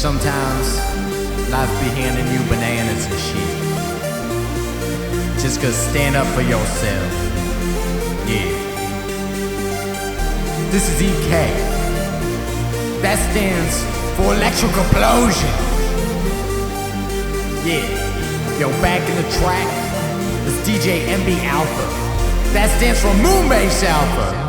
sometimes life be handing you bananas and shit. Just 'cause stand up for yourself. Yeah. This is EK. That stands for electric explosion. Yeah. Yo, back in the track, it's DJ MB Alpha. That stands for Moonbase Alpha.